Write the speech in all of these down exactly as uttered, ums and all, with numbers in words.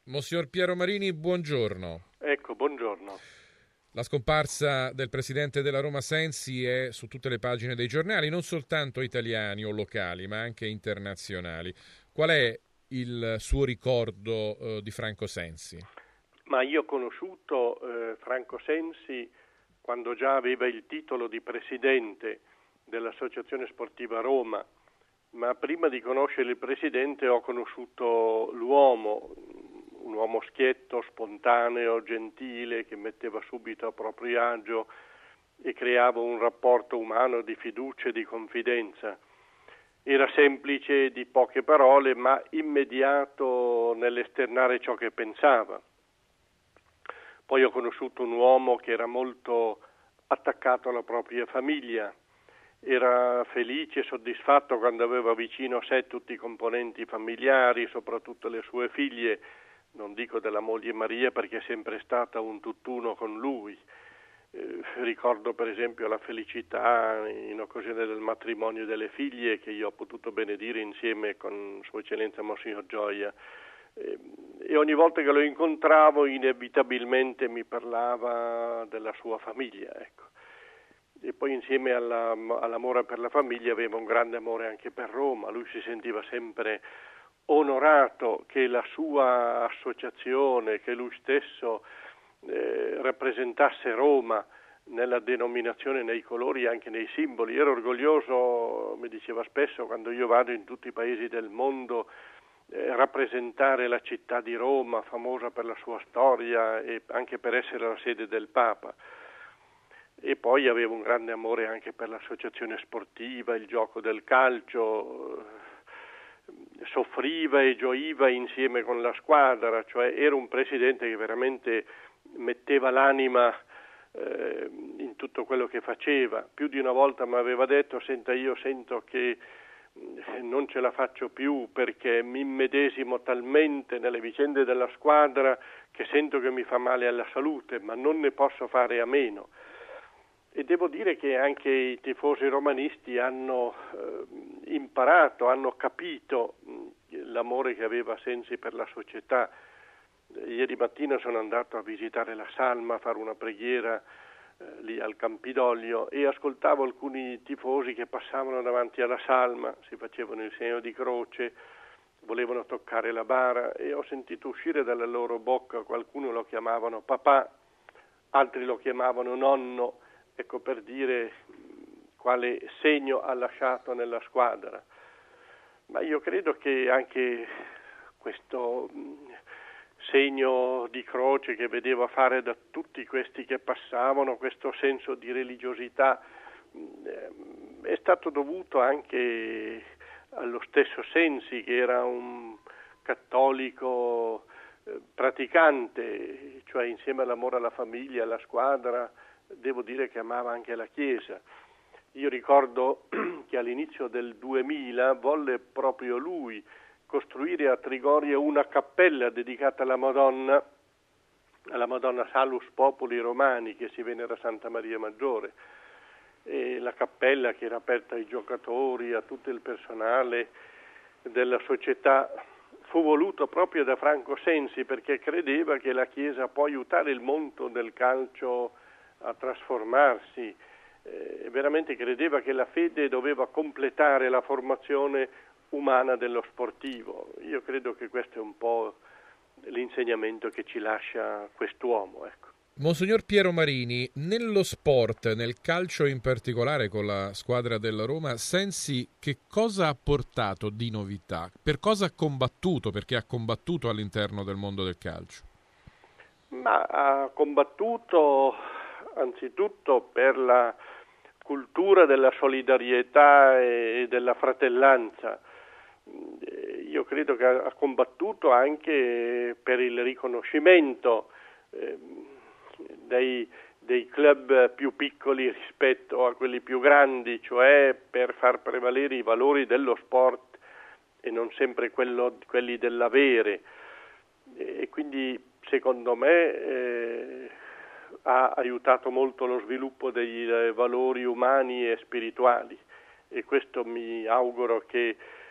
Monsignor Piero Marini, buongiorno. Ecco, buongiorno. La scomparsa del presidente della Roma Sensi è su tutte le pagine dei giornali, non soltanto italiani o locali, ma anche internazionali. Qual è il suo ricordo eh, di Franco Sensi? Ma io ho conosciuto eh, Franco Sensi quando già aveva il titolo di presidente dell'Associazione Sportiva Roma, ma prima di conoscere il presidente ho conosciuto l'uomo, un uomo schietto, spontaneo, gentile, che metteva subito a proprio agio e creava un rapporto umano di fiducia e di confidenza. Era semplice, di poche parole, ma immediato nell'esternare ciò che pensava. Poi ho conosciuto un uomo che era molto attaccato alla propria famiglia, era felice e soddisfatto quando aveva vicino a sé tutti i componenti familiari, soprattutto le sue figlie, non dico della moglie Maria perché è sempre stata un tutt'uno con lui. Eh, ricordo per esempio la felicità in occasione del matrimonio delle figlie che io ho potuto benedire insieme con Sua Eccellenza Monsignor Gioia. Eh, e ogni volta che lo incontravo inevitabilmente mi parlava della sua famiglia, ecco. E poi insieme alla, all'amore per la famiglia aveva un grande amore anche per Roma. Lui si sentiva sempre onorato che la sua associazione, che lui stesso eh, rappresentasse Roma nella denominazione, nei colori e anche nei simboli. Ero orgoglioso, mi diceva spesso, quando io vado in tutti i paesi del mondo, eh, rappresentare la città di Roma, famosa per la sua storia e anche per essere la sede del Papa. E poi avevo un grande amore anche per l'associazione sportiva, il gioco del calcio, soffriva e gioiva insieme con la squadra, cioè era un presidente che veramente metteva l'anima eh, in tutto quello che faceva. Più di una volta mi aveva detto: senta, io sento che non ce la faccio più perché mi immedesimo talmente nelle vicende della squadra che sento che mi fa male alla salute, ma non ne posso fare a meno. E devo dire che anche i tifosi romanisti hanno eh, imparato, hanno capito mh, l'amore che aveva Sensi per la società. Ieri mattina sono andato a visitare la Salma, a fare una preghiera eh, lì al Campidoglio, e ascoltavo alcuni tifosi che passavano davanti alla Salma, si facevano il segno di croce, volevano toccare la bara, e ho sentito uscire dalla loro bocca, qualcuno lo chiamavano papà, altri lo chiamavano nonno. Ecco, per dire quale segno ha lasciato nella squadra. Ma io credo che anche questo segno di croce che vedevo fare da tutti questi che passavano, questo senso di religiosità, è stato dovuto anche allo stesso Sensi, che era un cattolico praticante, cioè insieme all'amore alla famiglia, alla squadra, devo dire che amava anche la Chiesa. Io ricordo che all'inizio del duemila volle proprio lui costruire a Trigoria una cappella dedicata alla Madonna, alla Madonna Salus Populi Romani, che si venera a Santa Maria Maggiore. E la cappella, che era aperta ai giocatori, a tutto il personale della società, fu voluto proprio da Franco Sensi, perché credeva che la Chiesa può aiutare il mondo del calcio a trasformarsi, eh, veramente credeva che la fede doveva completare la formazione umana dello sportivo. Io credo che questo è un po' l'insegnamento che ci lascia quest'uomo, ecco. Monsignor Piero Marini, nello sport, nel calcio in particolare con la squadra della Roma, Sensi che cosa ha portato di novità? Per cosa ha combattuto? Perché ha combattuto all'interno del mondo del calcio. Ma ha combattuto anzitutto per la cultura della solidarietà e della fratellanza. Io credo che ha combattuto anche per il riconoscimento eh, dei, dei club più piccoli rispetto a quelli più grandi, cioè per far prevalere i valori dello sport e non sempre quello, quelli dell'avere. E quindi secondo me eh, ha aiutato molto lo sviluppo dei eh, valori umani e spirituali, e questo mi auguro che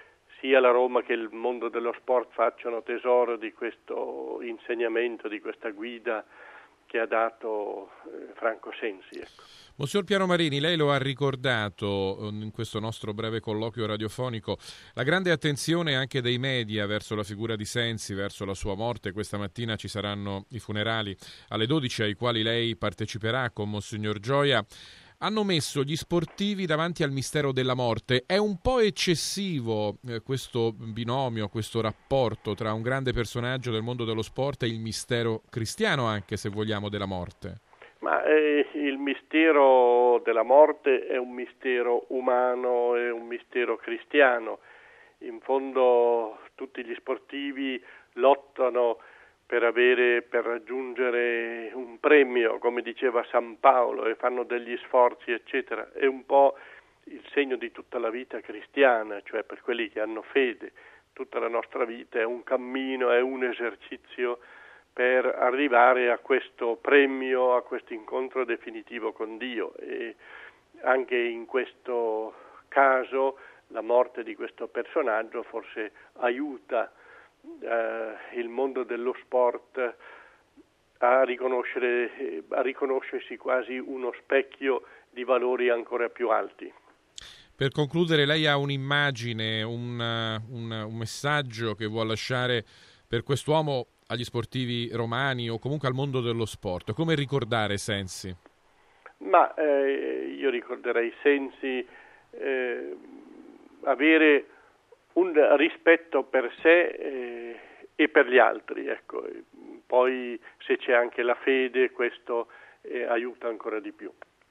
sia la Roma che il mondo dello sport facciano tesoro di questo insegnamento, di questa guida che ha dato eh, Franco Sensi. Ecco. Monsignor Piero Marini, lei lo ha ricordato in questo nostro breve colloquio radiofonico, la grande attenzione anche dei media verso la figura di Sensi, verso la sua morte. Questa mattina ci saranno i funerali alle dodici ai quali lei parteciperà con Monsignor Gioia. Hanno messo gli sportivi davanti al mistero della morte. È un po' eccessivo eh, questo binomio, questo rapporto tra un grande personaggio del mondo dello sport e il mistero cristiano, anche se vogliamo, della morte. Ma eh, il mistero della morte è un mistero umano, è un mistero cristiano. In fondo tutti gli sportivi lottano per avere, per raggiungere un premio, come diceva San Paolo, e fanno degli sforzi, eccetera. È un po' il segno di tutta la vita cristiana, cioè per quelli che hanno fede. Tutta la nostra vita è un cammino, è un esercizio per arrivare a questo premio, a questo incontro definitivo con Dio. E anche in questo caso la morte di questo personaggio forse aiuta eh, il mondo dello sport a riconoscere, a riconoscersi quasi uno specchio di valori ancora più alti. Per concludere, lei ha un'immagine, un, un, un messaggio che vuole lasciare per quest'uomo agli sportivi romani o comunque al mondo dello sport? Come ricordare Sensi? Ma eh, io ricorderei Sensi eh, avere un rispetto per sé eh, e per gli altri, ecco. Poi se c'è anche la fede, questo eh, aiuta ancora di più.